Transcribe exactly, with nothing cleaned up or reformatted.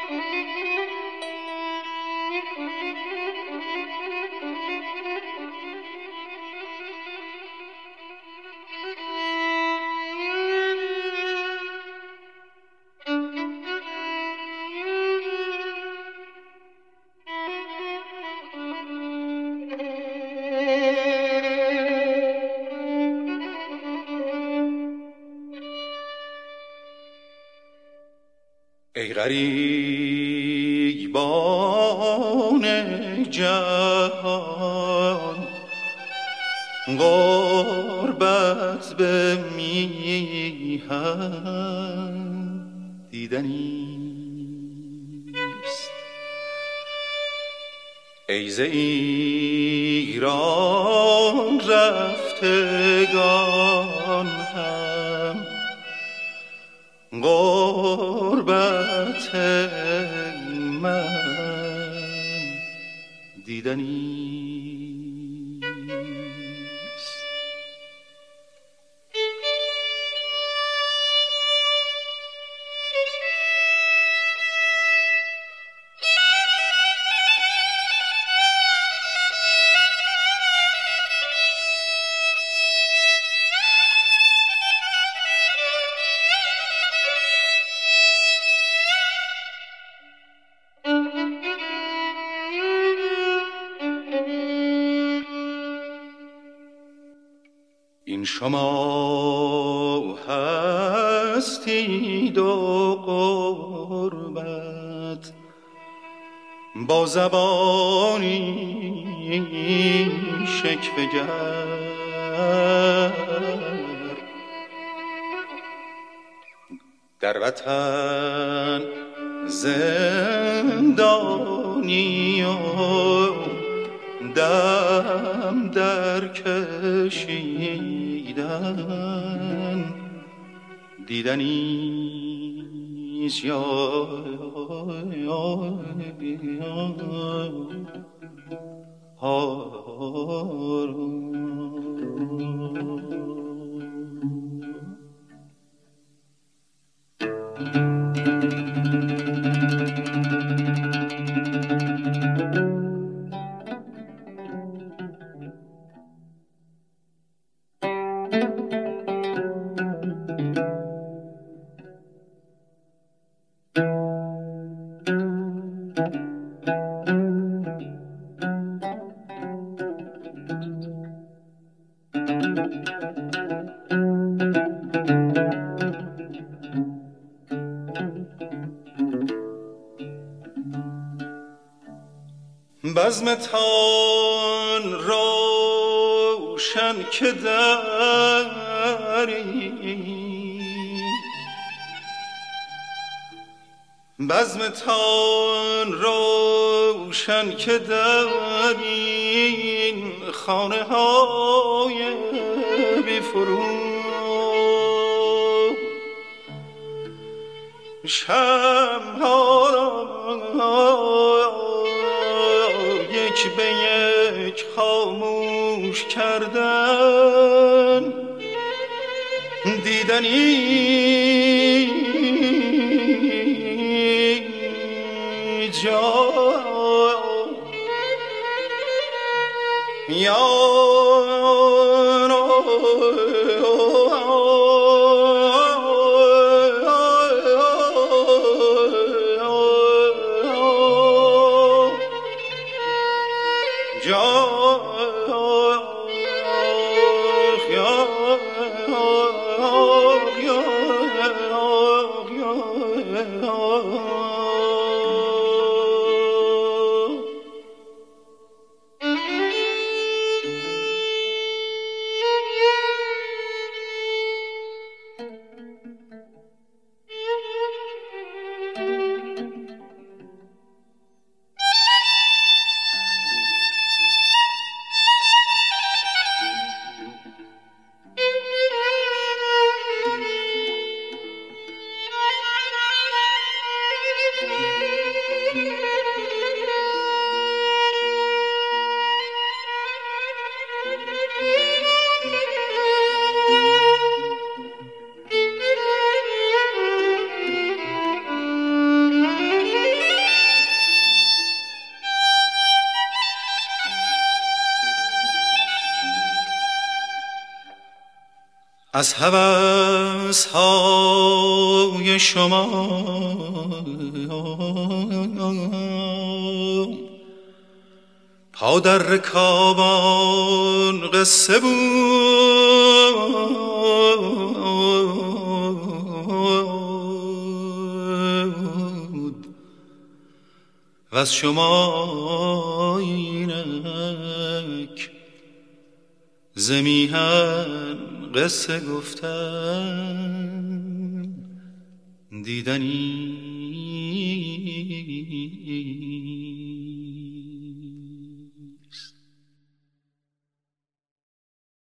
ای غریبان جهان غربت به میهن دیدنیست. ای ز ایران رفتگان هم غربت من دیدنیست. این شما هستید و غربت با زبانی شکوه‌گر در وطن زندانی و دم در کشیدن دیدنیست. یا بزمتان روشن که داری، بزمتان روشن که دارین خانه های بی فرو، شمها یک به یک خاموش کردن دیدنی جا یارو از هوس های شما پا در رکابان قصه بود و از شما اینک زمیهن قصه گفتن دیدنی